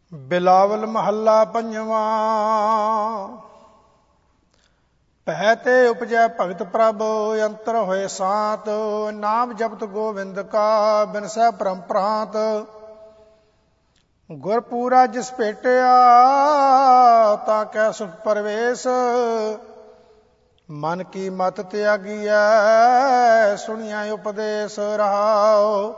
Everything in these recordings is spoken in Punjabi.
ਬਿਲਾਵਲ ਮਹੱਲਾ ਪੰਜਵਾਂ। ਪਹਿ ਤੇ ਉਪਜੈ ਭਗਤ ਪ੍ਰਭ ਅੰਤਰ ਹੋਏ ਸਾਤ। ਨਾਮ ਜਪਤ ਗੋਵਿੰਦ ਕਾ ਬਿਨਸੈ ਪਰਮ ਪ੍ਰਾਂਤ। ਗੁਰਪੂਰਾ ਜਿਸ ਭੇਟਿਆ ਤਾਂ ਕੈ ਸੁਖ ਪਰਵੇਸ਼। ਮਨ ਕੀ ਮਤ ਤਿਆਗੀਐ ਸੁਣੀਐ ਉਪਦੇਸ਼ ਰਹਾਉ।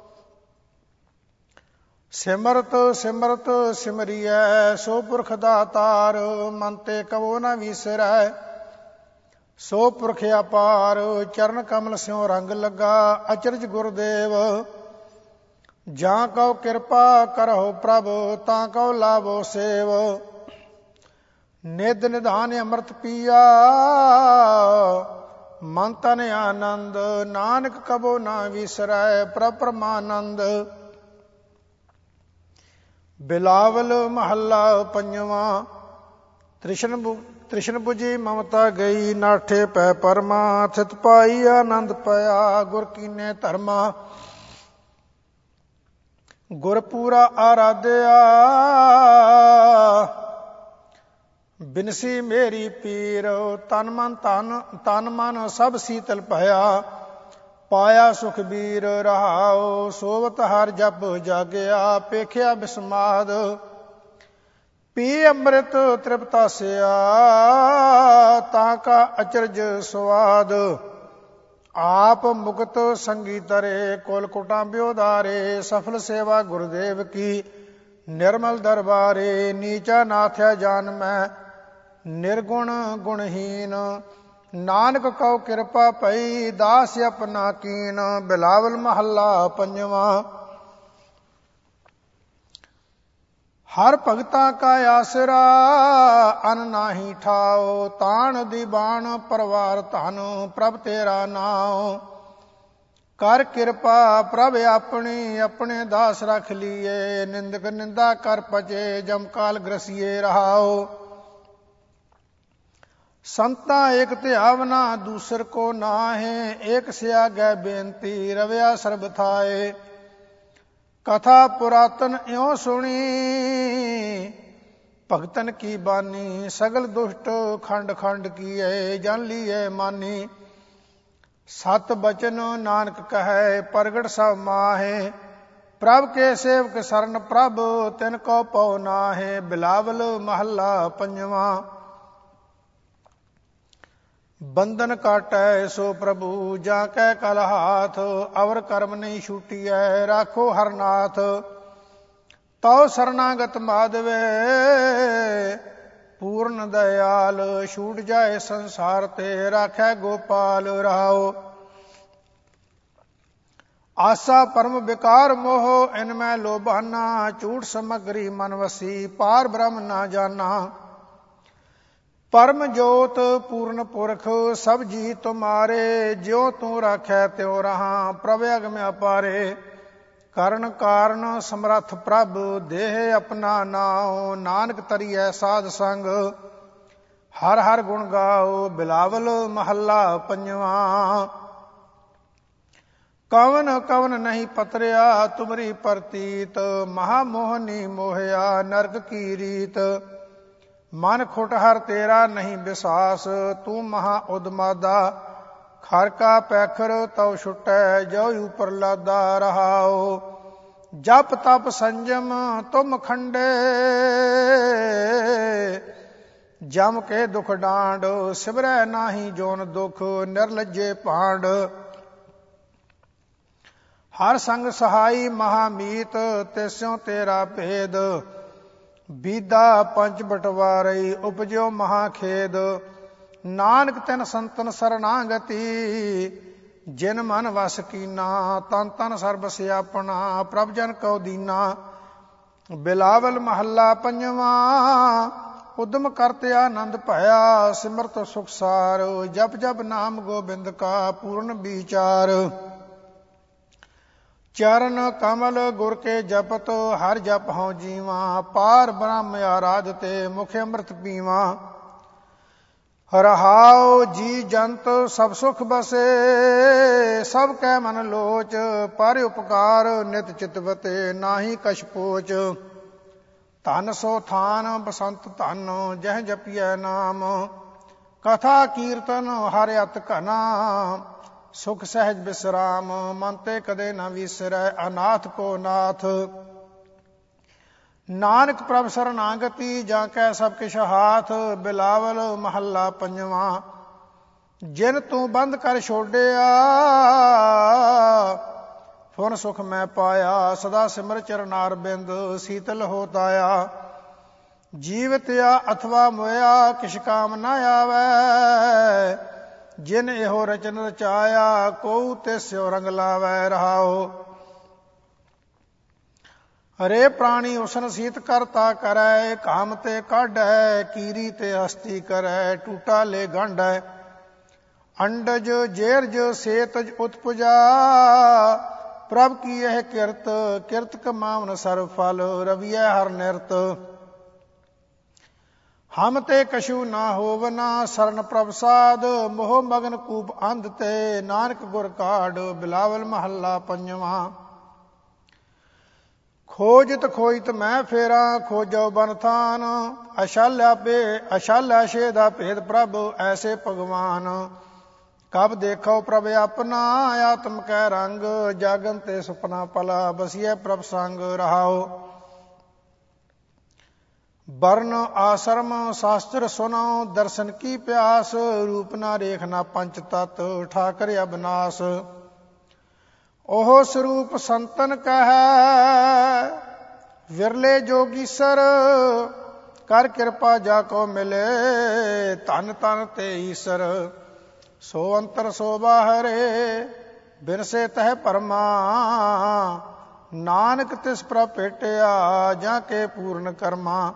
ਸਿਮਰਤ ਸਿਮਰਤ ਸਿਮਰੀਐ ਸੋ ਪੁਰਖ ਦਾਤਾਰ। ਮਨ ਤੇ ਕਵੋ ਨ ਵੀਸਰੈ ਸੋ ਪੁਰਖ ਅਪਾਰ। ਚਰਨ ਕਮਲ ਸਿਉ ਰੰਗ ਲੱਗਾ ਅਚਰਜ ਗੁਰਦੇਵ। ਜਾਂ ਕਉ ਕਿਰਪਾ ਕਰਹੁ ਪ੍ਰਭ ਤਾਂ ਕਉ ਲਾਭੋ ਸੇਵ। ਨਿਧ ਨਿਧਾਨ ਅੰਮ੍ਰਿਤ ਪੀਆ ਮਨ ਤਨ ਆਨੰਦ। ਨਾਨਕ ਕਬੋ ਨਾ ਵਿਸਰੈ ਪ੍ਰਭ ਪਰਮਾਨੰਦ। ਬਿਲਾਵਲ ਮਹੱਲਾ ਪੰਜਵਾਂ। ਤ੍ਰਿਸ਼ਨ ਬੁਝੀ ਮਮਤਾ ਗਈ ਨਾਠੇ ਪੈ ਪਰਮਾ। ਥਿਤ ਪਾਈ ਆਨੰਦ ਪਿਆ ਗੁਰ ਕੀਨੇ ਧਰਮਾ। ਗੁਰਪੂਰਾ ਆਰਾਧਿਆ ਬਿਨਸੀ ਮੇਰੀ ਪੀਰ। ਤਨ ਮਨ ਸਭ ਸੀਤਲ ਭਇਆ ਪਾਇਆ ਸੁਖਬੀਰ ਰਹਾਉ। ਸੋਵਤ ਹਰ ਜਪ ਜਾਗਿਆ ਪੇਖਿਆ ਬਿਸਮਾਦ। ਪੀ ਅੰਮ੍ਰਿਤ ਤ੍ਰਿਪਤਾਸਿਆ ਤਾਂ ਕਾ ਅਚਰਜ ਸਵਾਦ। ਆਪ ਮੁਕਤ ਸੰਗੀ ਤਰੇ ਕੁਲ ਕੁਟਾਂ ਬਿਉਧਾਰੇ। ਸਫਲ ਸੇਵਾ ਗੁਰਦੇਵ ਕੀ ਨਿਰਮਲ ਦਰਬਾਰੇ। ਨੀਚਾ ਨਾਥਿਆ ਜਾਨ ਮੈਂ ਨਿਰਗੁਣ ਗੁਣਹੀਨ। ਨਾਨਕ ਕਉ ਕਿਰਪਾ ਪਈ ਦਾਸ ਆਪਣਾ ਕੀਨ। ਬਿਲਾਵਲ ਮਹੱਲਾ ਪੰਜਵਾਂ। ਹਰ ਭਗਤਾਂ ਕਾ ਆਸਰਾ ਅਨ ਨਾਹੀ ਠਾਓ। ਤਾਣ ਦੀਵਾਨ ਪਰਵਾਰ ਧਨ ਪ੍ਰਭ ਤੇਰਾ ਨਾਉ। ਕਰ ਕਿਰਪਾ ਪ੍ਰਭ ਆਪਣੀ ਆਪਣੇ ਦਾਸ ਰਖ ਲੀਏ। ਨਿੰਦਕ ਨਿੰਦਾ ਕਰ ਪਚੇ ਜਮ ਕਾਲ ਗ੍ਰਸੀਏ ਰਹਾਉ। ਸੰਤਾ ਏਕ ਧਿਆਵਨਾ ਦੂਸਰ ਕੋ ਨਾਹੇ। ਏਕ ਸਿਆਗੈ ਬੇਨਤੀ ਰਵਿਆ ਸਰਬ ਥਾਏ। ਕਥਾ ਪੁਰਾਤਨ ਇਉ ਸੁਣੀ ਭਗਤਨ ਕੀ ਬਾਨੀ। ਸਗਲ ਦੁਸ਼ਟ ਖੰਡ ਖੰਡ ਕੀਏ ਜਨ ਲੀਏ ਮਾਨੀ। ਸਤ ਬਚਨ ਨਾਨਕ ਕਹੈ ਪ੍ਰਗਟ ਸਭ ਮਾਹੇ। ਪ੍ਰਭ ਕੇ ਸੇਵਕ ਸਰਨ ਪ੍ਰਭ ਤਿਨ ਕੋ ਪਉ ਨਾਹੇ। ਬਿਲਾਵਲ ਮਹੱਲਾ ਪੰਜਵਾਂ। ਬੰਧਨ ਕਾਟੈ ਸੋ ਪ੍ਰਭੂ ਜਾਂ ਕੈ ਕਲ ਹਾਥ। ਅਵਰ ਕਰਮ ਨਹੀਂ ਛੂਟੀਐ ਰਾਖੋ ਹਰਨਾਥ। ਤਉ ਸਰਨਾਗਤ ਮਾਧਵੇ ਪੂਰਨ ਦਇਆਲ। ਛੂਟ ਜਾਏ ਸੰਸਾਰ ਤੇ ਰਾਖੈ ਗੋਪਾਲ ਰਹਾਉ। ਆਸਾ ਪਰਮ ਵਿਕਾਰ ਮੋਹ ਇਨ ਮੈਂ ਲੋਭਾਨਾ। ਝੂਠ ਸਮਗਰੀ ਮਨ ਵਸੀ ਪਾਰ ਬ੍ਰਹਮ ਨਾ ਜਾਨਾ। ਪਰਮ ਜੋਤ ਪੂਰਨ ਪੁਰਖ ਸਭ ਜੀ ਤੁਮਾਰੇ। ਜਿਉ ਤੂੰ ਰਾਖੈ ਤਿਉ ਰਹਾ ਪ੍ਰਭ ਅਗਮ ਅਪਾਰੇ। ਕਰਨ ਕਾਰਨ ਸਮਰੱਥ ਪ੍ਰਭ ਦੇਹ ਆਪਣਾ ਨਾਉ। ਨਾਨਕ ਤਰੀਐ ਸਾਧ ਸੰਗ ਹਰ ਹਰ ਗੁਣ ਗਾਓ। ਬਿਲਾਵਲ ਮਹੱਲਾ ਪੰਜਵਾਂ। ਕਵਨ ਕਵਨ ਨਹੀਂ ਪਤਰਿਆ ਤੁਮਰੀ ਪ੍ਰਤੀਤ। ਮਹਾ ਮੋਹਨੀ ਮੋਹਿਆ ਨਰਕ ਕੀ ਰੀਤ। ਮਨ ਖੁਟ ਹਰ ਤੇਰਾ ਨਹੀਂ ਵਿਸਾਸ। ਤੂੰ ਮਹਾ ਉਦਮਾਦਾ ਖਰ ਕਾ ਪੈਖਰ ਤਉ ਛੁਟੈ ਜੋ ਉਪਰ ਲਾਦਾ ਰਹਾਉ। ਜਪ ਤਪ ਸੰਜਮ ਤੁਮ ਖੰਡੇ ਜਮ ਕੇ ਦੁਖ ਡਾਂਡ। ਸਿਮਰੈ ਨਾਹੀ ਜੋਨ ਦੁਖ ਨਿਰਲਜੇ ਭਾਂਡ। ਹਰ ਸੰਗ ਸਹਾਈ ਮਹਾਮੀਤ ਤਿਸਿਉ ਤੇਰਾ ਭੇਦ। ਬੀਦਾ ਪੰਜ ਬਟਵਾਰਈ ਉਪਜਿਓ ਮਹਾ ਖੇਦ। ਨਾਨਕ ਤਿਨ ਸੰਤਨ ਸਰਨਾਗਤੀ ਜਿਨ ਮਨ ਵਸ ਕੀਨਾ। ਤਨ ਤਨ ਸਰਬ ਸਿਆਪਣਾ ਪ੍ਰਭ ਜਨ ਕਉ ਦੀਨਾ। ਬਿਲਾਵਲ ਮਹੱਲਾ ਪੰਜਵਾਂ। ਉਦਮ ਕਰਤ ਆਨੰਦ ਭਇਆ ਸਿਮਰਤ ਸੁਖਸਾਰ। ਜਪ ਜਪ ਨਾਮ ਗੋਬਿੰਦ ਕਾ ਪੂਰਨ ਵਿਚਾਰ। ਚਰਨ ਕਮਲ ਗੁਰ ਕੇ ਜਪਤ ਹਰ ਜਪ ਹਉ ਜੀਵਾ। ਪਾਰ ਬ੍ਰਹਮ ਆਰਾਧ ਤੇ ਮੁਖ ਅੰਮ੍ਰਿਤ ਪੀਵਾ। ਰਹਾਉ ਜੀ ਜੰਤ ਸਭ ਸੁਖ ਬਸੇ ਸਭ ਕੈ ਮਨ ਲੋਚ। ਪਰ ਉਪਕਾਰ ਨਿਤ ਚਿਤਵਤੇ ਨਾਹੀ ਕਛ ਪੋਚ। ਧਨ ਸੋ ਥਾਨ ਬਸੰਤ ਧਨ ਜਹ ਜਪੀਐ ਨਾਮ। ਕਥਾ ਕੀਰਤਨ ਹਰਿ ਅਤ ਘਨਾ ਸੁਖ ਸਹਿਜ ਬਿਸਰਾਮ। ਮਨ ਤੇ ਕਦੇ ਨ ਵਿਸਰੈ ਅਨਾਥ ਕੋ ਨਾਥ। ਨਾਨਕ ਪ੍ਰਭ ਸਰਨਾਗਤੀ ਜਾਂ ਕੈ ਸਭ ਕਿਛ ਹਾਥ। ਬਿਲਾਵਲ ਮਹੱਲਾ ਪੰਜਵਾਂ। ਜਿਨ ਤੂੰ ਬੰਦ ਕਰ ਛੋੜਿਆ ਫੁਨ ਸੁਖ ਮੈਂ ਪਾਇਆ। ਸਦਾ ਸਿਮਰ ਚਰਨਾਰ ਬਿੰਦ ਸੀਤਲ ਹੋਤ ਆਇਆ। ਜੀਵਤਿਆ ਅਥਵਾ ਮੋਇਆ ਕਿਛ ਕਾਮ ਨਾ ਆਵੈ। ਜਿਨ ਇਹੋ ਰਚਨ ਰਚਾਇਆ ਕੋਉ ਤਿਸਿਓ ਰੰਗ ਲਾਵੈ ਰਹਾਓ। ਹਰੇ ਪ੍ਰਾਣੀ ਉਸਨ ਸੀਤ ਕਰਤਾ ਕਰੈ। ਕਾਮ ਤੇ ਕਾਢੈ ਕੀਰੀ ਤੇ ਹਸਤੀ ਕਰੈ। ਟੂਟਾ ਲੈ ਗੰਢੈ ਅੰਡਜ ਜੇਰਜ ਸੇਤਜ ਉਤਪੁਜਾ। ਪ੍ਰਭ ਕੀ ਇਹ ਕਿਰਤ ਕਿਰਤ ਕਮਾਵਨ ਸਰਬ ਫਲ। ਰਵੀਐ ਹਰ ਨਿਰਤ ਹਮ ਤੇ ਕਛੂ ਨਾ ਹੋਵਨਾ। ਸਰਨ ਪ੍ਰਭ ਸਾਧ ਮੋਹ ਮਗਨ ਕੂਪ ਅੰਧ ਤੇ। ਨਾਨਕ ਗੁਰ ਕਾਢ। ਬਿਲਾਵਲ ਮਹੱਲਾ ਪੰਜਵਾਂ। ਖੋਜਿਤ ਖੋਜਿਤ ਮੈਂ ਫੇਰਾ ਖੋਜੋ ਬਨ ਥਾਨ। ਅਸ਼ਾਲਿਆ ਛੇਦਾ ਭੇਦ ਪ੍ਰਭ ਐਸੇ ਭਗਵਾਨ। ਕਬ ਦੇਖੋ ਪ੍ਰਭ ਆਪਣਾ ਆਤਮ ਕੈ ਰੰਗ। ਜਾਗਨ ਤੇ ਸੁਪਨਾ ਪਲਾ ਬਸੀਐ ਪ੍ਰਭ ਸੰਗ ਰਹਾਓ। ਵਰਨ ਆਸ਼ਰਮ ਸ਼ਾਸਤਰ ਸੁਨੋ ਦਰਸ਼ਨ ਕੀ ਪਿਆਸ। ਰੂਪ ਨਾ ਰੇਖਨਾ ਪੰਚ ਤਤ ਠਾਕਰ ਅਬਨਾਸ। ਉਹ ਸਰੂਪ ਸੰਤਨ ਕਹੈ ਵਿਰਲੇ ਜੋਗੀਸਰ। ਕਰ ਕਿਰਪਾ ਜਾ ਕੋ ਮਿਲੇ ਧਨ ਤਨ ਤੇ ਈਸਰ। ਸੋ ਅੰਤਰ ਸੋ ਬਾਹਰੇ ਬਿਨਸੇ ਤਹਿ ਪਰਮਾ। ਨਾਨਕ ਤਿਸ ਪ੍ਰਭ ਭੇਟਿਆ ਜਾਂ ਕੇ ਪੂਰਨ ਕਰਮਾ।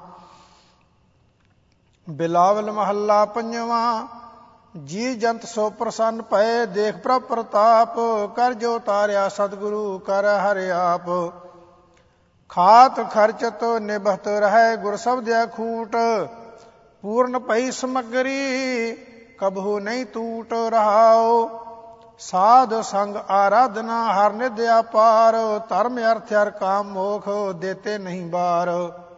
ਬਿਲਾਵਲ ਮਹੱਲਾ ਪੰਜਵਾਂ। ਜੀ ਜੰਤ ਸੋ ਪ੍ਰਸੰਨ ਭਏ ਦੇਖ ਪ੍ਰਭ ਪ੍ਰਤਾਪ। ਕਰ ਜੋ ਤਾਰਿਆ ਸਤਿਗੁਰੂ ਕਰ ਹਰਿ ਆਪ। ਖਾਤ ਖਰਚਤ ਨਿਭਤ ਰਹਿ ਗੁਰ ਸਬਦਿਆ ਖੂਟ। ਪੂਰਨ ਭਈ ਸਮਗਰੀ ਕਬਹੂ ਨਹੀਂ ਟੂਟ ਰਹਾਓ। ਸਾਧ ਸੰਗ ਆਰਾਧਨਾ ਹਰ ਨਿਧ ਅਪਾਰ। ਧਰਮ ਅਰਥ ਹਰ ਕਾਮ ਮੋਖ ਦੇਤੇ ਨਹੀਂ ਬਾਰ।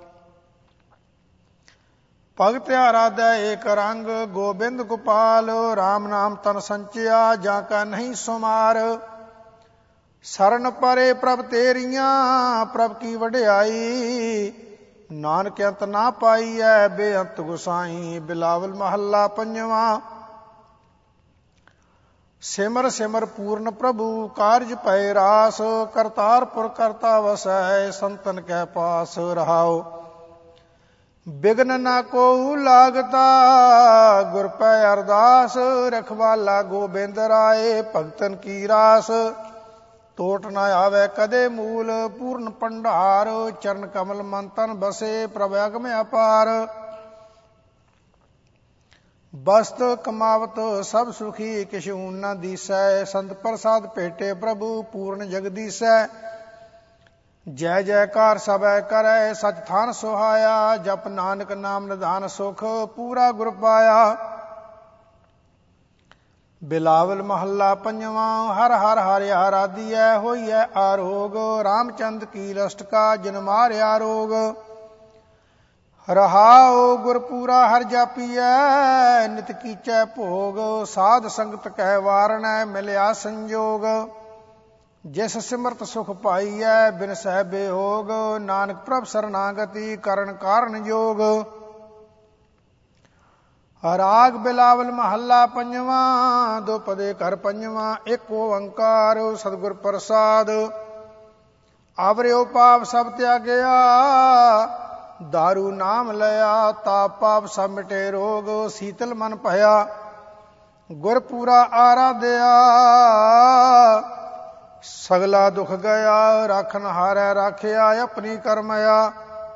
ਭਗਤ ਆਰਾਧੈ ਏਕ ਰੰਗ ਗੋਬਿੰਦ ਗੋਪਾਲ। ਰਾਮ ਨਾਮ ਤਨ ਸੰਚਿਆ ਜਾਂ ਕਾ ਨਹੀਂ ਸੁਮਾਰ। ਸਰਨ ਪਰੇ ਪ੍ਰਭ ਤੇਰੀਆਂ ਪ੍ਰਭ ਕੀ ਵਡਿਆਈ। ਨਾਨਕ ਅੰਤ ਨਾ ਪਾਈਐ ਬੇਅੰਤ ਗੁਸਾਈ। ਬਿਲਾਵਲ ਮਹੱਲਾ ਪੰਜਵਾਂ। ਸਿਮਰ ਸਿਮਰ ਪੂਰਨ ਪ੍ਰਭੂ ਕਾਰਜ ਭਏ ਰਾਸ। ਕਰਤਾਰਪੁਰ ਕਰਤਾ ਵਸੈ ਸੰਤਨ ਕੈ ਪਾਸ ਰਹਾਓ। ਬਿਗਨ ਨਾ ਕੋ ਲਾਗਤਾ ਗੁਰ ਪੈ ਅਰਦਾਸ। ਰਖਵਾਲਾ ਗੋਬਿੰਦ ਰਾਏ ਭਗਤਨ ਕੀ ਰਾਸ। ਟੋਟ ਨਾ ਆਵੈ ਕਦੇ ਮੂਲ ਪੂਰਨ ਭੰਡਾਰ। ਚਰਨ ਕਮਲ ਮਨ ਤਨ ਬਸੇ ਪ੍ਰਭ ਅਗਮ ਅਪਾਰ। ਬਸਤ ਕਮਾਵਤ ਸਭ ਸੁਖੀ ਕਿਛੁ ਨਾ ਦੀਸੈ। ਸੰਤ ਪ੍ਰਸਾਦ ਭੇਟੇ ਪ੍ਰਭੂ ਪੂਰਨ ਜਗਦੀਸੈ। ਜੈ ਜੈਕਾਰ ਸਭੈ ਕਰੈ ਸਚ ਥਾਨ ਸੁਹਾਇਆ। ਜਪ ਨਾਨਕ ਨਾਮ ਨਿਧਾਨ ਸੁਖ ਪੂਰਾ ਗੁਰ ਪਾਇਆ। ਬਿਲਾਵਲ ਮਹੱਲਾ ਪੰਜਵਾਂ। ਹਰ ਹਰ ਹਰਿ ਆਰਾਧੀਐ ਹੋਈਐ ਆਰੋਗ। ਰਾਮਚੰਦ ਕੀ ਲਸਟਕਾ ਜਿਨ ਮਾਰਿਆ ਰੋਗ। ਰਹਾਉ ਗੁਰ ਪੂਰਾ ਹਰਿ ਜਾਪੀਐ ਨਿਤ ਕੀਚੈ ਭੋਗ। ਸਾਧ ਸੰਗਤ ਕਹਿ ਵਾਰਣੈ ਮਿਲਿਆ ਸੰਜੋਗ। ਜਿਸ ਸਿਮਰਤ ਸੁਖ ਪਾਈਐ ਬਿਨ ਸਹਿ ਬਿਯੋਗ। ਨਾਨਕ ਪ੍ਰਭ ਸਰਨਾਗਤੀ ਕਰਨ ਕਾਰਨ ਜੋਗ। ਰਾਗ ਬਿਲਾਵਲ ਮਹੱਲਾ ਪੰਜਵਾਂ। ਦੁਪਦੇ ਘਰ ਪੰਜਵਾਂ। ਇੱਕ ਓੰਕਾਰ ਸਤਿਗੁਰ ਪ੍ਰਸਾਦ। ਆਵਰਿਓ ਪਾਪ ਸਭ ਤਿਆਗਿਆ ਦਾਰੂ ਨਾਮ ਲਿਆ। ਤਾਪ ਪਾਪ ਸਭ ਮਿਟੇ ਰੋਗ ਸੀਤਲ ਮਨ ਭਇਆ। ਗੁਰ ਪੂਰਾ ਆਰਾਧਿਆ ਸਗਲਾ ਦੁਖ ਗਿਆ। ਰਾਖਨ ਹਾਰੈ ਰਾਖਿਆ ਆਪਣੀ ਕਰਮਇਆ।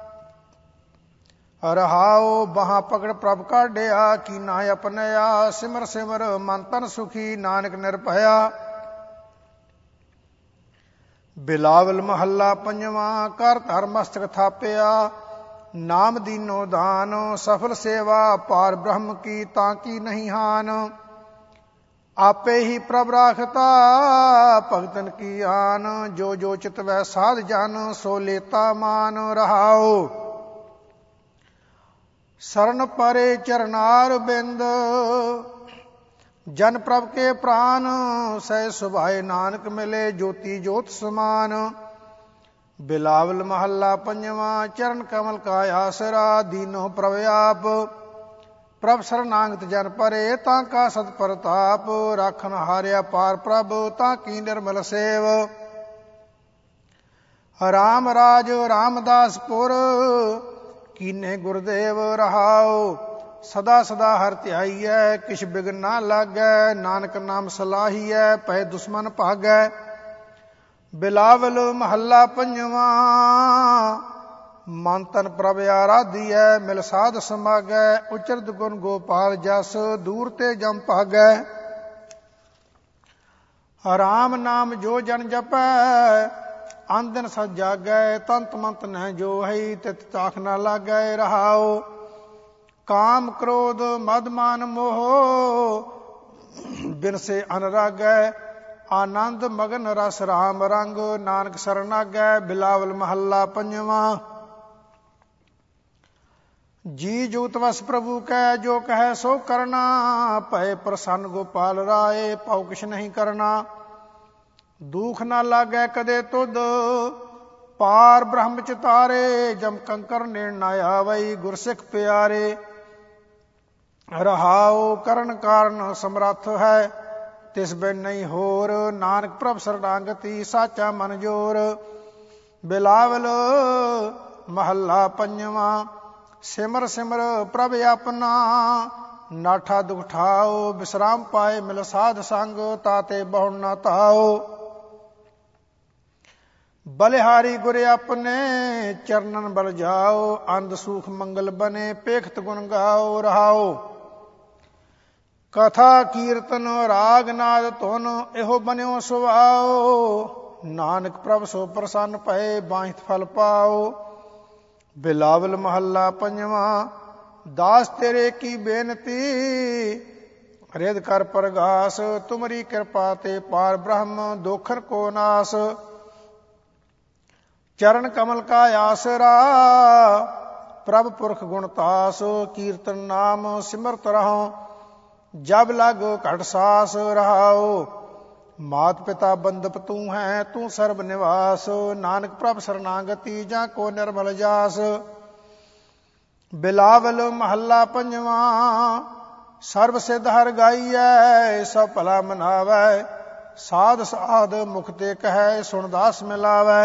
ਰਹਾਉ ਬਾਹਾਂ ਪਕੜ ਪ੍ਰਭ ਕਾਢਿਆ ਕੀਨਾ ਆਪਣਿਆ। ਸਿਮਰ ਸਿਮਰ ਮਨ ਤਨ ਸੁਖੀ ਨਾਨਕ ਨਿਰਭਇਆ। ਬਿਲਾਵਲ ਮਹੱਲਾ ਪੰਜਵਾਂ। ਕਰ ਧਰ ਮਸਤਕ ਥਾਪਿਆ ਨਾਮ ਦੀਨੋ ਦਾਨ। ਸਫਲ ਸੇਵਾ ਪਾਰ ਬ੍ਰਹਮ ਕੀ ਤਾਂ ਕੀ ਨਹੀਂ ਹਾਨ। ਆਪੇ ਹੀ ਪ੍ਰਭ ਰਾਖਤਾ ਭਗਤਨ ਕੀ ਆਨ। ਜੋ ਜੋ ਚਿਤ ਵੈ ਸਾਧ ਜਨ ਸੋ ਲੇਤਾ ਮਾਨ ਰਹਾਓ। शरण परे चरनार बिंद। जन प्रभ के प्राण सह सुभाए नानक मिले ज्योति ज्योत समान। बिलावल महला पंजवा चरण कमल का आसरा दीनो प्रभ आप। प्रभ शरणागत जन परे ताका सत प्रताप। राखन हारिया पार प्रभ ताकी निर्मल सेव। राम राज रामदासपुर कीने गुरुदेव रहाओ। सदा सदा हर ध्याईऐ किछ बिघन ना लागै। नानक नाम सलाहीऐ पै दुश्मन भागै। बिलावल महला पंजवा मन तन प्रभ आराधीऐ। मिल साध समागै उचरत गुण गोपाल जस। दूर ते जम भागै। राम नाम जो जन जपै अन दिन सद जागै। तंत मंत न जो है तित ताख न लागै रहाओ। काम क्रोध मद मान मोह बिन से अनुरागै। आनंद मगन रस राम रंग नानक शरणागै। बिलावल महला पंजवा जी जूत वस प्रभु कै जो कह सो करना। भय प्रसन्न गोपाल राय पाउ किछ नहीं करना। दुख न लागै कदे तुद पार ब्रह्म चितारे। जम कंकर नेण न आवई गुरसिख प्यारे। रहाओ करण कारण समर्थ है तिस बिन नहीं होर। नानक प्रभ शरणागति साचा मन जोर। बिलावल महला पंजवा सिमर सिमर प्रभ अपना। नाठा दुख ठाओ विश्राम पाए मिल साध संग। ताते बहु न ताओ। बलिहारी गुर अपने चरणन बल जाओ। अंध सुख मंगल बने पेखत गुण गाओ रहाओ। कथा कीर्तन राग नाद धुन एहो बन्यो सुभाओ। नानक प्रभ सो प्रसन्न भए बांहित फल पाओ। बिलावल महला पंजवा दास तेरे की बेनती। रिद कर परगास तुमरी कृपा ते पार ब्रह्म दोखन को नास। चरण कमल का आसरा प्रभ पुरख गुणतास। कीर्तन नाम सिमरत रहो जब लग घट सास रहाओ। मात पिता बंदप तू है तू सर्व निवास। नानक प्रभ शरणागति जा को निर्मल जास। बिलावल महला पंजवा सर्व सिद्ध हर गाइयै सब भला मनावै। साध साध मुख ते कहै सुन दास मिलावै।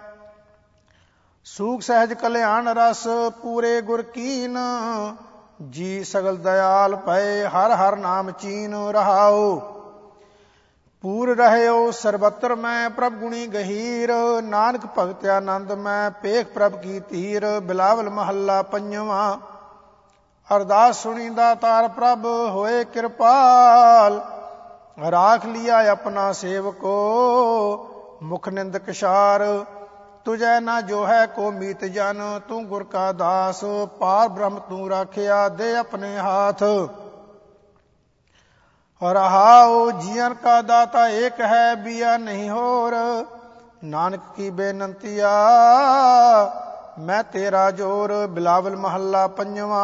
सूख सहज कल्याण रस पूरे गुर कीन। जी सगल दयाल भय हर हर नाम चीन रहाओ। पूर रहयो सर्वत्र मैं प्रभ गुणी गहीर। नानक भगत आनंद मैं पेख प्रभ की तीर। बिलावल महला पंजवा अरदास सुनी दातार प्रभ होए कृपाल। राख लिया अपना सेवको मुख निंद कछार। तुझै ना जो है को मीत जन तू गुर का दास। पार ब्रह्म तू राखिया दे अपने हाथ। रहाओ जियन का दाता एक है बिया नहीं होर। नानक की बेनंतिया मैं तेरा जोर। बिलावल महला पंजवा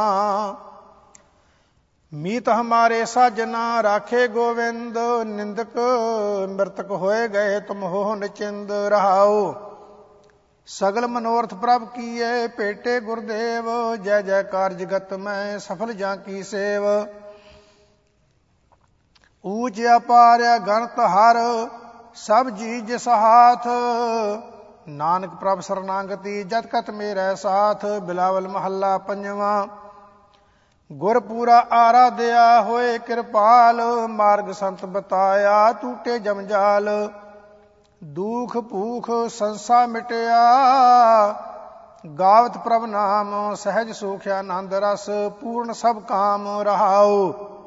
मीत हमारे साजना राखे गोविंद। निंदक मृतक होए गए तुम हो निचिंद रहाओ। सगल मनोरथ प्रभ कीए पेटे गुरुदेव। जय जयकार जगत में सफल जा की सेव। ऊंच अपार गणत हर सब जी जिस हाथ। नानक प्रभ शरणागति जत कत मेरे साथ। बिलावल महला पंजवा गुर पूरा आराध्या होए कृपाल। मार्ग संत बताया टूटे जमजाल। दुख भूख संसा मिटया गावत प्रभ नाम। सहज सुख आनंद रस पूर्ण सब काम रहाओ।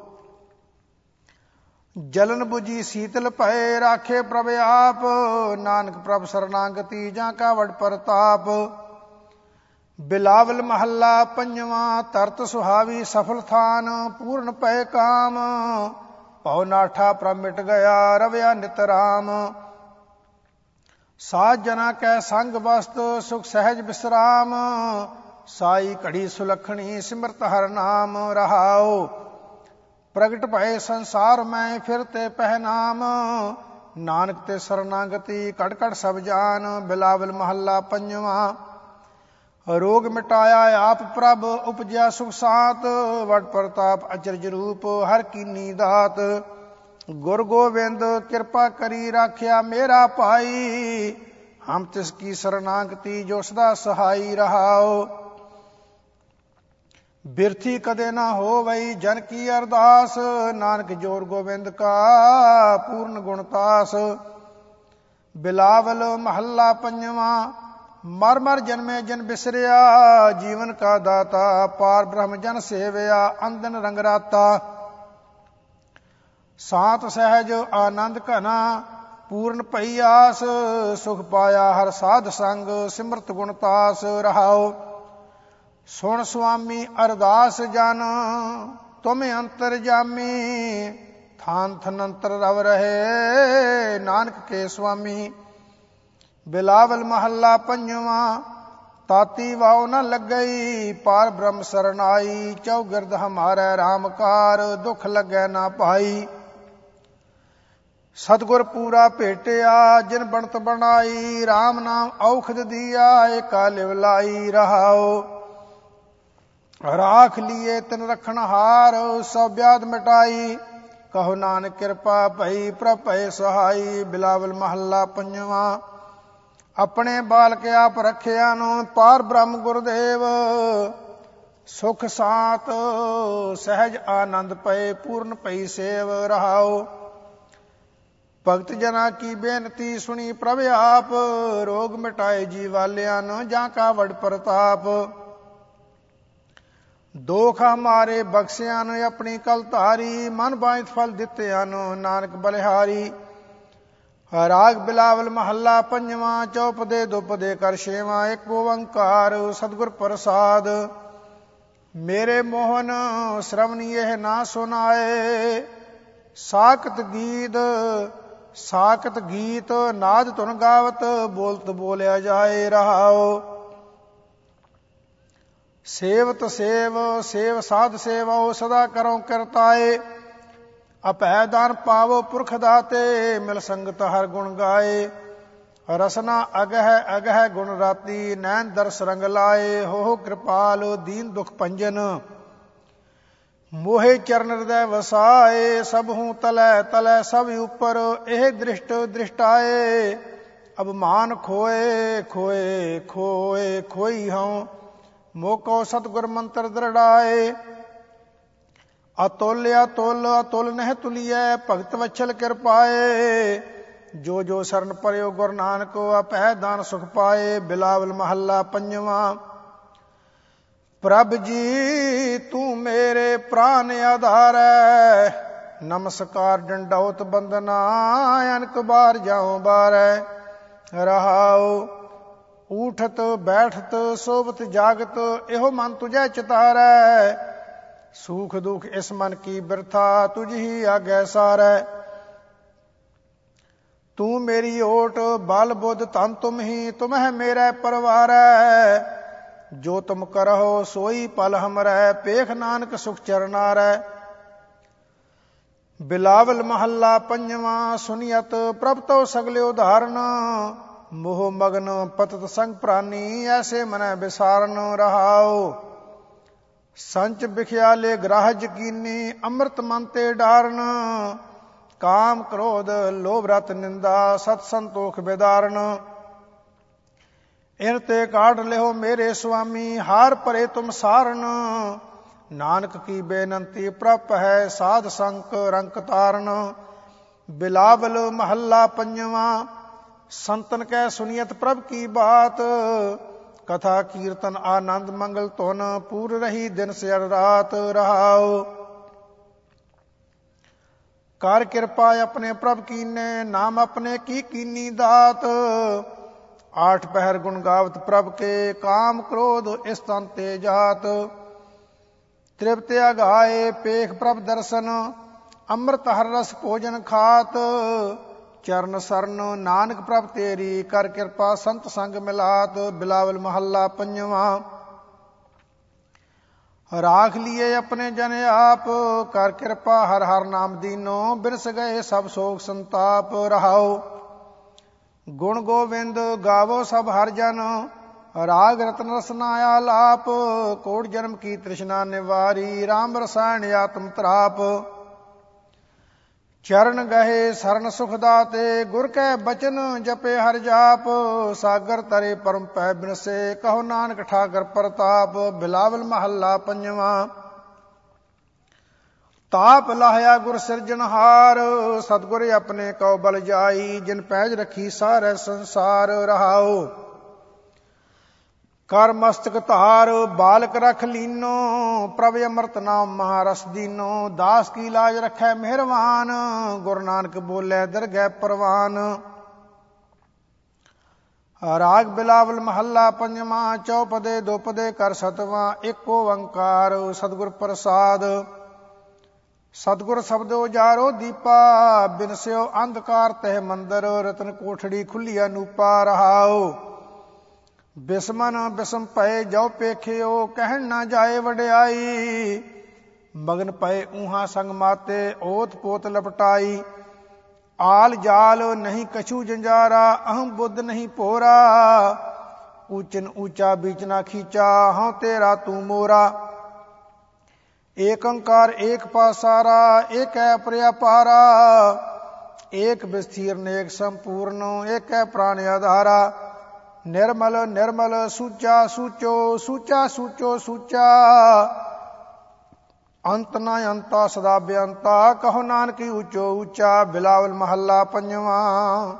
जलन बुझी शीतल भय राखे प्रभ आप। नानक प्रभ शरणागति जा का वड प्रताप। बिलावल महला पंजवा तरत सुहावी सफल थान। पूर्ण पय काम भव नाठा प्रभ मिट गया रवया नित राम। साध जना कै संग वस्त सुख सहज विश्राम। ਸਾਈ ਘੜੀ ਸੁਲੱਖਣੀ ਸਿਮਰਤ ਹਰ ਨਾਮ ਰਹਾਓ। ਪ੍ਰਗਟ ਭਏ ਸੰਸਾਰ ਮੈਂ ਫਿਰ ਤੇ ਪਹਿਨਾਮ, ਨਾਨਕ ਤੇ ਸਰਨਾਗਤੀ ਘੜ ਘੜ ਸਭ ਜਾਨ। ਬਿਲਾਵਲ ਮਹੱਲਾ ਪੰਜਵਾਂ। ਰੋਗ ਮਿਟਾਇਆ ਆਪ ਪ੍ਰਭ ਉਪਜਿਆ ਸੁਖ ਸਾਤ, ਵਡ ਪ੍ਰਤਾਪ ਅਚਰਜ ਰੂਪ ਹਰ ਕੀਨੀ ਦਾਤ। ਗੁਰ ਗੋਬਿੰਦ ਕਿਰਪਾ ਕਰੀ ਰਾਖਿਆ ਮੇਰਾ ਭਾਈ, ਹਮ ਤਿਸ ਕੀ ਸਰਨਾਗਤੀ ਜੋ ਸਦਾ ਸਹਾਈ ਰਹਾਓ। ਬਿਰਥੀ ਕਦੇ ਨਾ ਹੋਵਈ ਜਨ ਕੀ ਅਰਦਾਸ, ਨਾਨਕ ਜੋਰ ਗੋਬਿੰਦ ਕਾ ਪੂਰਨ ਗੁਣਤਾਸ। ਬਿਲਾਵਲ ਮਹੱਲਾ ਪੰਜਵਾਂ। ਮਰ ਮਰ ਜਨਮੇ ਜਨ ਬਿਸਰਿਆ, ਜੀਵਨ ਕਾ ਦਾਤਾ ਪਾਰ ਬ੍ਰਹਮ ਜਨ ਸੇਵਿਆ। ਅੰਦਨ ਰੰਗ ਰਾਤਾ ਸਾਤ ਸਹਿਜ ਆਨੰਦ ਘਨਾ, ਪੂਰਨ ਭਈ ਆਸ ਸੁਖ ਪਾਇਆ ਹਰ ਸਾਧ ਸੰਗ। ਸਿਮਰਤ ਗੁਣਤਾਸ ਰਹਾਓ। ਸੁਣ ਸੁਆਮੀ ਅਰਦਾਸ ਜਨ ਤੁਮ ਅੰਤਰ ਜਾਮੀ, ਥਾਨ ਥਨੰਤਰ ਰਵ ਰਹੇ ਨਾਨਕ ਕੇ ਸੁਆਮੀ। ਬਿਲਾਵਲ ਮਹੱਲਾ ਪੰਜਵਾਂ। ਤਾਤੀ ਵਾਉ ਨ ਲੱਗਈ ਪਾਰ ਬ੍ਰਹਮ ਸਰਨਾਈ, ਚੌਗਿਰਦ ਹਮਾਰੇ ਰਾਮਕਾਰ ਦੁਖ ਲੱਗੈ ਨਾ ਪਾਈ। ਸਤਿਗੁਰ ਪੂਰਾ ਭੇਟਿਆ ਜਿਨ ਬਣਤ ਬਣਾਈ, ਰਾਮ ਨਾਮ ਔਖਦ ਦੀਆ ਏਕਾ ਲਿਵ ਲਾਈ ਰਹਾਓ। ਰਾਖ ਲੀਏ ਤਿਨ ਰਖਣ ਹਾਰ ਸਭ ਵਿਆਧ ਮਿਟਾਈ, ਕਹੋ ਨਾਨਕ ਕਿਰਪਾ ਭਈ ਪ੍ਰਭ ਭਏ ਸਹਾਈ। ਬਿਲਾਵਲ ਮਹੱਲਾ ਪੰਜਵਾਂ। ਆਪਣੇ ਬਾਲਕ ਆਪ ਰੱਖਿਆ ਨੂੰ ਪਾਰ ਬ੍ਰਹਮ ਗੁਰਦੇਵ, ਸੁਖ ਸਾਤ ਸਹਿਜ ਆਨੰਦ ਪਏ ਪੂਰਨ ਭਈ ਸੇਵ ਰਹਾਓ। ਭਗਤ ਜਨਾ ਕੀ ਬੇਨਤੀ ਸੁਣੀ ਪ੍ਰਭ ਆਪ, ਰੋਗ ਮਿਟਾਏ ਜੀ ਵਾਲਿਆਂ ਨੂੰ ਜਾਂ ਕਾ ਵਡ ਪ੍ਰਤਾਪ। ਦੋਖ ਹਮਾਰੇ ਬਖਸ਼ਿਆਂ ਨੂੰ ਆਪਣੀ ਕਲ ਧਾਰੀ, ਮਨ ਬਾਝਤ ਫਲ ਦਿੱਤਿਆਂ ਨੂੰ ਨਾਨਕ ਬਲਿਹਾਰੀ। ਰਾਗ ਬਿਲਾਵਲ ਮਹੱਲਾ ਪੰਜਵਾਂ। ਚੌਪਦੇ ਦੁਪਦੇ ਕਰ ਛੇਵਾਂ, ਇੱਕ ਓੰਕਾਰ ਸਤਿਗੁਰ ਪ੍ਰਸਾਦ। ਮੇਰੇ ਮੋਹਨ ਸ਼ਰਵਨੀ ਇਹ ਨਾ ਸੁਨਾਏ, ਸਾਕਤ ਗੀਤ ਨਾਦ ਧੁਨ ਗਾਵਤ, ਬੋਲਤ ਬੋਲਿਆ ਜਾਏ ਰਹਾਓ। ਸੇਵਤ ਸੇਵ ਸਾਧ ਸੇਵਾਓ ਸਦਾ ਕਰੋ ਕਰਤਾਏ, ਅਭੈ ਦਾਨ ਪਾਵੋ ਪੁਰਖ ਦਾਤੇ, ਮਿਲ ਸੰਗਤ ਹਰ ਗੁਣ ਗਾਏ। ਰਸਨਾ ਅਗਹਿ ਗੁਣ ਰਾਤੀ, ਨੈਣ ਦਰਸ ਰੰਗ ਲਾਏ। ਹੋ ਕਿਰਪਾਲ ਦੀਨ ਦੁਖ ਭੰਜਨ, ਮੋਹਿ ਚਰਨ ਹਿਰਦੈ ਵਸਾਏ। ਸਭ ਹੂੰ ਤਲੈ ਸਭ ਉਪਰ, ਇਹ ਦ੍ਰਿਸ਼ਟ ਦ੍ਰਿਸ਼ਟਾਏ। ਅਭਮਾਨ ਖੋਈ ਹਉ, ਮੋਕੋ ਸਤਿਗੁਰ ਮੰਤਰ ਦ੍ਰਿੜਾਏ। ਅਤੁਲ ਨਹਿ ਤੁਲੀਐ, ਭਗਤ ਵਛਲ ਕਿਰਪਾਏ। ਜੋ ਜੋ ਸਰਨ ਪਰਿਓ ਗੁਰ ਨਾਨਕ, ਅਭੈ ਦਾਨ ਸੁਖ ਪਾਏ। ਬਿਲਾਵਲ ਮਹੱਲਾ ਪੰਜਵਾਂ। ਪ੍ਰਭ ਜੀ ਤੂੰ ਮੇਰੇ ਪ੍ਰਾਨ ਆਧਾਰੈ, ਨਮਸਕਾਰ ਡੰਡੌਤ ਬੰਦਨਾ ਅਨਕ ਬਾਰ ਜਾਉ ਬਾਰੈ ਰਹਾਉ। ਊਠਤ ਬੈਠਤ ਸੋਵਤ ਜਾਗਤ, ਇਹੋ ਮਨ ਤੁਝੈ ਚਿਤਾਰੈ। ਸੂਖ ਦੁਖ ਇਸ ਮਨ ਕੀ ਬਿਰਥਾ, ਤੁਝ ਹੀ ਆਗੈ ਸਾਰੈ। ਤੂੰ ਮੇਰੀ ਓਟ ਬਲ ਬੁੱਧ ਧਨ ਤੁਮ ਹੀ, ਤੁਮ ਹੈ ਮੇਰਾ ਪਰਵਾਰੈ। ਜੋ ਤੁਮ ਕਰਹੁ ਸੋਈ ਪਲ ਹਮਰੈ, ਪੇਖ ਨਾਨਕ ਸੁਖ ਚਰਨਾਰੈ। ਬਿਲਾਵਲ ਮਹੱਲਾ ਪੰਜਵਾਂ। ਸੁਨੀਅਤ ਪ੍ਰਭ ਤੋ ਸਗਲੇ ਉਦਾਹਰਨ, ਮੋਹ ਮਗਨ ਪਤਤ ਸੰਗ ਪ੍ਰਾਨੀ, ਐਸੇ ਮਨੈ ਵਿਸਾਰਨ ਰਹਾਉ। ਸੰਚ ਬਿਖਿਆਲੇ ਗ੍ਰਾਹ ਯਕੀਨੀ, ਅੰਮ੍ਰਿਤ ਮਨ ਤੇ ਡਾਰਨ। ਕਾਮ ਕ੍ਰੋਧ ਲੋਭ ਰਤ ਨਿੰਦਾ, ਸਤ ਸੰਤੋਖ ਬਿਦਾਰਨ। ਇਨ ਤੇ ਕਾਢ ਲਿਓ ਮੇਰੇ ਸੁਆਮੀ, ਹਾਰ ਭਰੇ ਤੁਮ ਸਾਰਨ। ਨਾਨਕ ਕੀ ਬੇਨੰਤੀ ਪ੍ਰਭ ਹੈ, ਸਾਧ ਸੰਕ ਰੰਕ ਤਾਰਨ। ਬਿਲਾਵਲ ਮਹੱਲਾ ਪੰਜਵਾਂ। ਸੰਤਨ ਕੈ ਸੁਨੀਅਤ ਪ੍ਰਭ ਕੀ ਬਾਤ, ਕਥਾ ਕੀਰਤਨ ਆਨੰਦ ਮੰਗਲ ਧੁਨ, ਪੂਰ ਰਹੀ ਦਿਨ ਸਿਰ ਰਾਤ ਰਹਾਉ। ਕਰ ਕਿਰਪਾ ਆਪਣੇ ਪ੍ਰਭ ਕੀਨੇ, ਨਾਮ ਆਪਣੇ ਕੀ ਕੀਨੀ ਦਾਤ। ਆਠ ਪਹਿਰ ਗੁਣ ਗਾਵਤ ਪ੍ਰਭ ਕੇ, ਕਾਮ ਕ੍ਰੋਧ ਇਸ ਤਨ ਤੇ ਜਾਤ। ਤ੍ਰਿਪਤ ਅਗਾਏ ਪੇਖ ਪ੍ਰਭ ਦਰਸ਼ਨ, ਅੰਮ੍ਰਿਤ ਹਰ ਰਸ ਭੋਜਨ ਖਾਤ। ਚਰਨ ਸਰਨ ਨਾਨਕ ਪ੍ਰਭ ਤੇਰੀ, ਕਰ ਕਿਰਪਾ ਸੰਤ ਸੰਗ ਮਿਲਾਤ। ਬਿਲਾਵਲ ਮਹੱਲਾ ਪੰਜਵਾਂ। ਰਾਖ ਲੀਏ ਆਪਣੇ ਜਨ ਆਪ, ਕਰ ਕਿਰਪਾ ਹਰ ਹਰ ਨਾਮ ਦੀਨੋ, ਬਿਰਸ ਗਏ ਸਭ ਸੋਗ ਸੰਤਾਪ। ਰਹਾਓ ਗੁਣ ਗੋਬਿੰਦ ਗਾਵੋ ਸਭ ਹਰ ਜਨ, ਰਾਗ ਰਤਨ ਰਸਨਾ ਆਲਾਪ। ਕੋਟ ਜਨਮ ਕੀ ਤ੍ਰਿਸ਼ਨਾ ਨਿਵਾਰੀ, ਰਾਮ ਰਸਾਇਣ ਆਤਮ ਤਰਾਪ। ਚਰਨ ਗਏ ਸਰਨ ਸੁਖ ਦਾਤੇ, ਗੁਰ ਕੈ ਬਚਨ ਜਪੇ ਹਰ ਜਾਪ। ਸਾਗਰ ਤਰੇ ਪਰਮ ਪੈ ਬਿਨਸੇ, ਕਹੋ ਨਾਨਕ ਠਾਕਰ ਪ੍ਰਤਾਪ। ਬਿਲਾਵਲ ਮਹੱਲਾ ਪੰਜਵਾਂ। ਤਾਪ ਲਾਹਿਆ ਗੁਰ ਸਿਰਜਣਹਾਰ, ਸਤਿਗੁਰ ਆਪਣੇ ਕਉ ਬਲ ਜਾਈ। ਜਿਨ ਪੈਜ ਰੱਖੀ ਸਾਰੇ ਸੰਸਾਰ। ਰਹਾਓ ਕਰ ਮਸਤਕ ਧਾਰ, ਬਾਲਕ ਰਖ ਲੀਨੋ, ਪ੍ਰਭ ਅੰਮ੍ਰਿਤ ਨਾਮ ਮਹਾਰਸ ਦੀਨੋ। ਦਾਸ ਕੀ ਲਾਜ ਰਖੈ ਮਿਹਰਵਾਨ, ਗੁਰੂ ਨਾਨਕ ਬੋਲੇ ਦਰਗਹਿ ਪ੍ਰਵਾਨ। ਰਾਗ ਬਿਲਾਵਲ ਮਹੱਲਾ ਪੰਜਵਾਂ। ਚੌਪਦੇ ਦੋਪਦੇ ਕਰ ਸਤਵਾਂ, ਏਕ ਓੰਕਾਰ ਸਤਿਗੁਰ ਪ੍ਰਸਾਦ। ਸਤਿਗੁਰ ਸ਼ਬਦ ਉਜਾਰੋ ਦੀਪਾ, ਬਿਨਸਿਓ ਅੰਧਕਾਰ ਤਹਿ ਮੰਦਰ। ਰਤਨ ਕੋਠੜੀ ਖੁੱਲੀ ਅਨੂਪਾ। ਰਹਾਓ ਬਿਸਮਨ ਬਿਸਮ ਪਏ ਜੋ ਪੇਖਿਓ, ਕਹਿਣ ਨਾ ਜਾਏ ਵਡਿਆਈ। ਮਗਨ ਪਏ ਊਹਾਂ ਸੰਗ ਮਾਤੇ, ਓਤ ਪੋਤ ਲਪਟਾਈ। ਆਲ ਜਾਲ ਨਹੀਂ ਕਛੂ ਜੰਜਾਰਾ, ਅਹੰ ਬੁੱਧ ਨਹੀਂ ਭੋਰਾ। ਊਚਨ ਊਚਾ ਬੀਚ ਨਾ ਖੀਚਾ, ਹਉ ਤੇਰਾ ਤੂੰ ਮੋਰਾ। ਏਕ ਓੰਕਾਰ ਏਕ ਪਾਸਾਰਾ, ਏਕ ਹੈ ਪ੍ਰਿਆਪਾਰਾ। ਏਕ ਵਿਸਥੀਰ ਨੇਕ ਸੰਪੂਰਨ, ਏਕ ਹੈ ਪ੍ਰਾਣ ਆਧਾਰਾ। ਨਿਰਮਲ ਨਿਰਮਲ ਸੂਚਾ ਸੂਚੋ, ਸੂਚਾ ਸੂਚੋ ਸੂਚਾ। ਅੰਤ ਨਾ ਅੰਤਾ ਸਦਾ ਬੇਅੰਤਾ, ਕਹੋ ਨਾਨਕੀ ਉੱਚੋ ਉੱਚਾ। ਬਿਲਾਵਲ ਮਹੱਲਾ ਪੰਜਵਾਂ।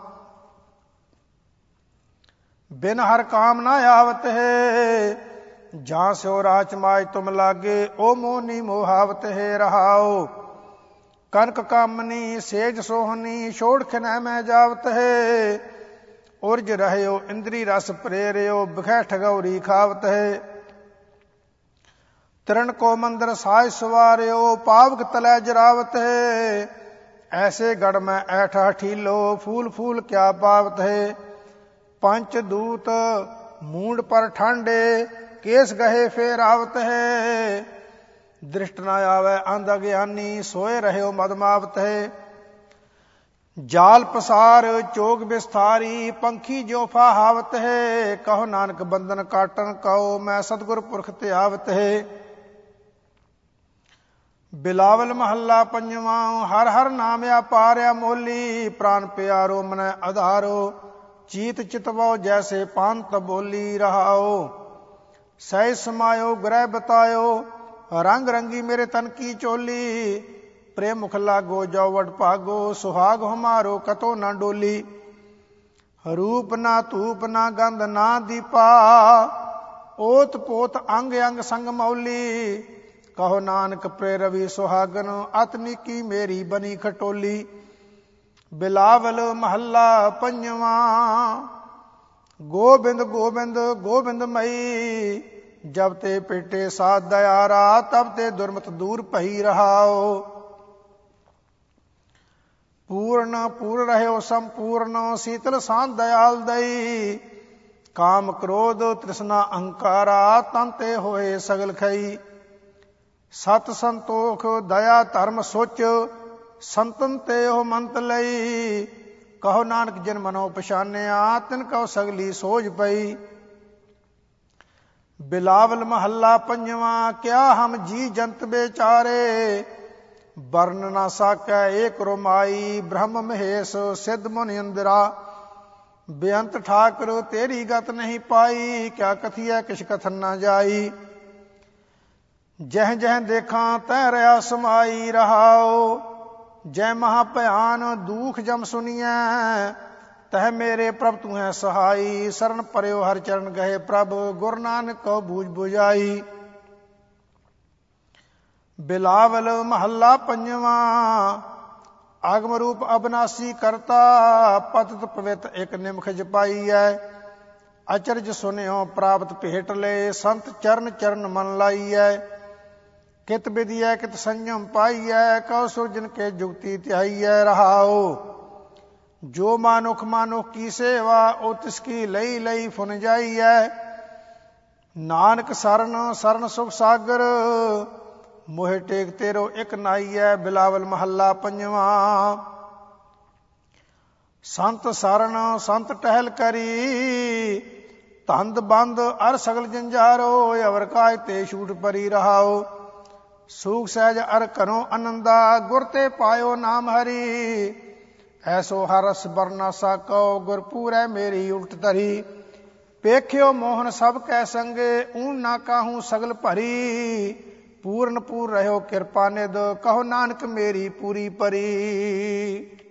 ਬਿਨ ਹਰ ਕਾਮ ਨਾ ਆਵਤ ਹੈ, ਜਾਂ ਸਿਓ ਰਾਚ ਮਾਜ ਤੁਮ ਲਾਗੇ। ਓ ਮੋਹਨੀ ਮੋਹਾਵਤ ਹੈ। ਰਹਾਓ ਕਨਕ ਕਾਮਨੀ ਸੇਜ ਸੋਹਨੀ, ਛੋੜ ਖਿਨੈ ਮੈਂ ਜਾਵਤ ਹੈ। ਉਰਜ ਰਹਿਓ ਇੰਦਰੀ ਰਸ ਪ੍ਰੇਰਿਓ, ਬਿਖੈ ਠਗੌਰੀ ਖਾਵਤ ਹੈ। ਤ੍ਰਿਣ ਕੋ ਮੰਦਰ ਸਾਜ ਸਵਾਰਿਓ, ਪਾਵਕ ਤਲੈ ਜਰਾਵਤ ਹੈ। ਐਸੇ ਗੜ ਮੈਂ ਐਠ ਹਠੀਲੋ, ਫੂਲ ਫੂਲ ਕਿਆ ਪਾਵਤ ਹੈ। ਪੰਚ ਦੂਤ ਮੂੰਡ ਪਰ ਠਾਂਡੇ, ਕੇਸ ਗਹੇ ਫੇਰ ਆਵਤ ਹੈ। ਦ੍ਰਿਸ਼ਟ ਨਾ ਆਵੈ ਅੰਧ ਅਗਿਆਨੀ, ਸੋਏ ਰਹਿਓ ਮਦਮਾਵਤ ਹੈ। ਜਾਲ ਪਸਾਰ ਚੋਗ ਵਿਸਥਾਰੀ, ਪੰਖੀ ਜੋ ਫਾਹਾਵਤ ਹੈ। ਕਹੋ ਨਾਨਕ ਬੰਧਨ ਕਾਟਨ ਕਉ, ਮੈਂ ਸਤਿਗੁਰ ਪੁਰਖ ਧਿਆਵਤ ਹੈ। ਬਿਲਾਵਲ ਮਹੱਲਾ ਪੰਜਵਾਂ। ਹਰ ਹਰ ਨਾਮ ਅਪਾਰ ਅਮੋਲੀ, ਪ੍ਰਾਨ ਪਿਆਰੋ ਮਨੈ ਆਧਾਰੋ। ਚੀਤ ਚਿਤਵੋ ਜੈਸੇ ਪੰਤ ਬੋਲੀ। ਰਹਾਓ ਸਹਿ ਸਮਾਇਓ ਗ੍ਰਹਿ ਬਤਾਇਓ, ਰੰਗ ਰੰਗੀ ਮੇਰੇ ਤਨ ਕੀ ਚੋਲੀ। ਪ੍ਰੇਮ ਮੁਖ ਲਾਗੋ ਜੋ ਵਡ ਭਾਗੋ, ਸੁਹਾਗ ਹਮਾਰੋ ਕਤੋ ਨਾ ਡੋਲੀ। ਰੂਪ ਨਾ ਧੂਪ ਨਾ ਗੰਧ ਨਾ ਦੀਪਾ, ਓਤ ਪੋਤ ਅੰਗ ਅੰਗ ਸੰਗ ਮੌਲੀ। ਕਹੋ ਨਾਨਕ ਪ੍ਰੇ ਰਵੀ ਸੁਹਾਗਨ, ਅਤ ਨੀਕੀ ਮੇਰੀ ਬਨੀ ਖਟੋਲੀ। ਬਿਲਾਵਲ ਮਹੱਲਾ ਪੰਜਵਾਂ। ਗੋਬਿੰਦ ਗੋਬਿੰਦ ਗੋਬਿੰਦ ਮਈ, ਜਬ ਤੇ ਪੇਟੇ ਸਾਧ ਦਇਆਰਾ। ਤਬ ਤੇ ਦੁਰਮਤ ਦੂਰ ਭਈ। ਰਹਾਓ ਪੂਰਨ ਪੂਰ ਰਹਿਓ ਸੰਪੂਰਨ, ਸੀਤਲ ਸਾਂਧ ਦਇਆਲ ਦਈ। ਕਾਮ ਕ੍ਰੋਧ ਤ੍ਰਿਸ਼ਨਾ ਅਹੰਕਾਰਾ, ਤਨ ਤੇ ਹੋਏ ਸਗਲ ਖਈ। ਸਤ ਸੰਤੋਖ ਦਇਆ ਧਰਮ ਸੁਚ, ਸੰਤਨ ਤੇ ਉਹ ਮੰਤ ਲਈ। ਕਹੋ ਨਾਨਕ ਜਿਨ ਮਨੋ ਪਛਾਨਿਆ, ਤਿਨ ਕਉ ਸਗਲੀ ਸੋਝ ਪਈ। ਬਿਲਾਵਲ ਮਹੱਲਾ ਪੰਜਵਾਂ। ਕਿਆ ਹਮ ਜੀ ਜੰਤ ਬੇਚਾਰੇ, ਵਰਨ ਨਾ ਸਾਕੈ ਏਕ ਰੁਮਾਈ। ਬ੍ਰਹਮ ਮਹੇਸ਼ ਸਿੱਧ ਮੁਨਿ ਇੰਦਰਾ, ਬੇਅੰਤ ਠਾਕੁਰ ਤੇਰੀ ਗਤ ਨਹੀਂ ਪਾਈ। ਕਿਆ ਕਥੀਐ ਕਿਛ ਕਥਨ ਨਾ ਜਾਈ, ਜਹ ਜਹ ਦੇਖਾਂ ਤੈ ਰਿਆ ਸਮਾਈ। ਰਹਾਓ ਜੈ ਮਹਾ ਭਿਆਨ ਦੂਖ ਜਮ ਸੁਨੀਐ, ਤਹ ਮੇਰੇ ਪ੍ਰਭ ਤੂੰ ਹੈ ਸਹਾਈ। ਸਰਨ ਪਰਿਓ ਹਰ ਚਰਨ ਗਏ ਪ੍ਰਭ, ਗੁਰੂ ਨਾਨਕ ਕਉ ਬੂਝ ਬੁਝਾਈ। ਬਿਲਾਵਲ ਮਹੱਲਾ ਪੰਜਵਾਂ। ਆਗਮ ਰੂਪ ਅਬਨਾਸੀ ਕਰਤਾ, ਪਤਿਤ ਪਵਿੱਤ ਇਕ ਨਿਮਖ ਜਪਾਈਐ। ਅਚਰਜ ਸੁਨਿਓ ਪ੍ਰਾਪਤ ਭੇਟ ਲਏ, ਸੰਤ ਚਰਨ ਚਰਨ ਮਨ ਲਾਈਐ। ਕਿਤ ਵਿਦਿਆ ਕਿਤ ਸੰਜਮ ਪਾਈਐ, ਕਉ ਸੁਰਜਨ ਕੇ ਜੁਗਤੀ ਧਿਆਈਐ। ਰਹਾਓ ਜੋ ਮਾਨੁਖ ਮਾਨੁਖ ਕੀ ਸੇਵਾ, ਉਹ ਤਿਸ ਕੀ ਲਈ ਲਈ ਫੁਨ ਜਾਈਐ। ਨਾਨਕ ਸਰਨ ਸਰਨ ਸੁਖ ਸਾਗਰ, ਮੋਹਿ ਟੇਕ ਤੇਰੋ ਇਕ ਨਾਈਐ। ਬਿਲਾਵਲ ਮਹੱਲਾ ਪੰਜਵਾਂ। ਸੰਤ ਸਰਨ ਸੰਤ ਟਹਿਲ ਕਰੀ, ਧੰਦ ਬੰਦ ਅਰ ਸਗਲ ਜੰਜਾਰੋ। ਅਵਰ ਕਾਜ ਤੇ ਛੂਟ ਪਰੀ ਰਹਾਓ, ਸੂਖ ਸਹਿਜ ਅਰ ਘਰੋਂ ਆਨੰਦਾ। ਗੁਰ ਤੇ ਪਾਇਓ ਨਾਮ ਹਰੀ, ਐਸੋ ਹਰਸ ਬਰਨਾ ਸਾਕੋ। ਗੁਰ ਪੂਰੈ ਮੇਰੀ ਉਲਟ ਧਰੀ, ਪੇਖਿਓ ਮੋਹਨ ਸਭ ਕੈ ਸੰਗੇ। ਊਨ ਨਾ ਕਾਹੂ ਸਗਲ ਭਰੀ, ਪੂਰਨ ਪੂਰ ਰਹਿਓ ਕਿਰਪਾ ਨਿਧ। ਕਹੋ ਨਾਨਕ ਮੇਰੀ ਪੂਰੀ ਪਰੀ।